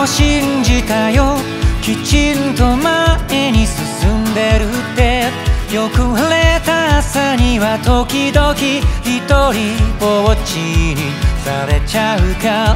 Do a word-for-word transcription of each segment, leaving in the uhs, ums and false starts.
を信じたよ。きちんと前に進んでるって。よく晴れた朝には時々一人ぼっちにされちゃうから、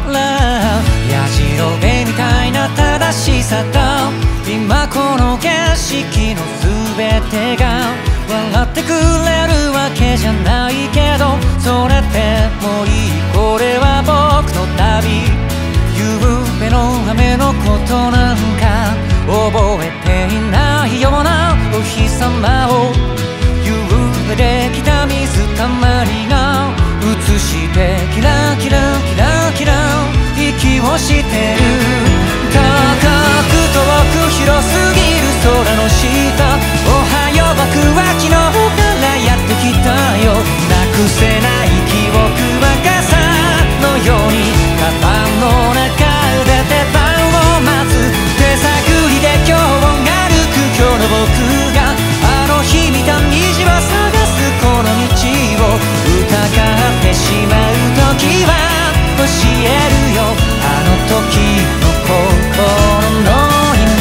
やじろべえみたいな正しさと今この景色の全てが笑ってくれるわけじゃないけど、それでもいい、これは僕の旅。夕べの雨のことなんか覚えていないようなお日様を、夕べできた水たまりが映してキラキラキラキラ息をしてる。高く遠く広すぎる空の下、おはよう僕は昨日からやってきたよ。なくせない記憶は傘のようにカバンの中で出番を待つ。手探りで今日が歩く今日の僕があの日見た虹を探すこの道を疑ってしまう時は教えるよ、あの時の心の色。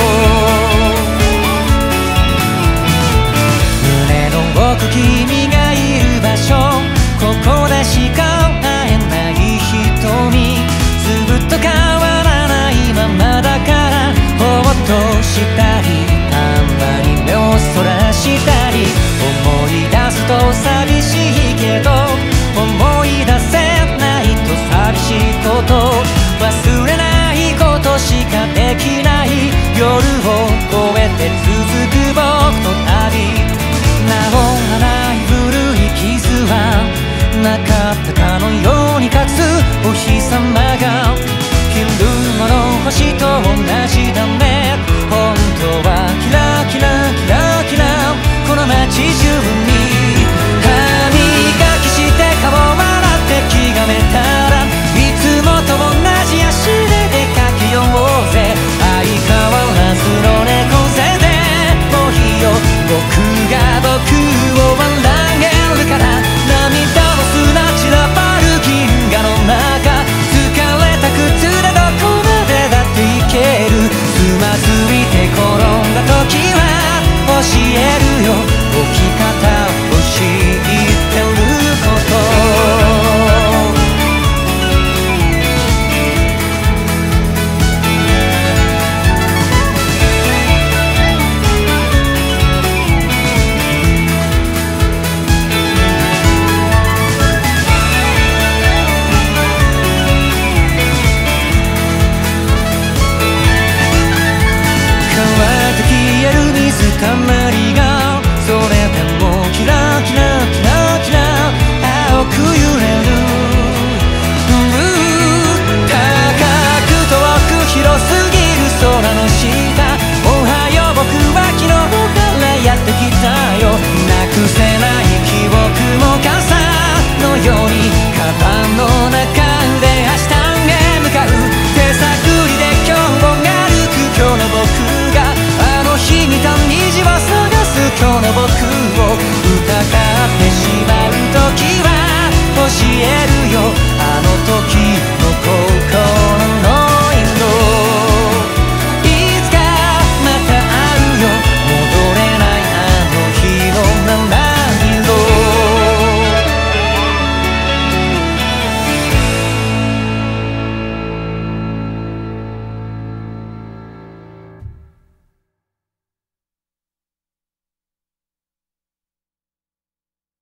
胸の奥君がいる場所、ここでしか会えない瞳、ずっと変わらないままだからぼーっとしたりたまに目をそらしたり、思い出すと寂しいけど思い出せないと寂しいこと、忘れないことしかできない夜を越えて続く僕の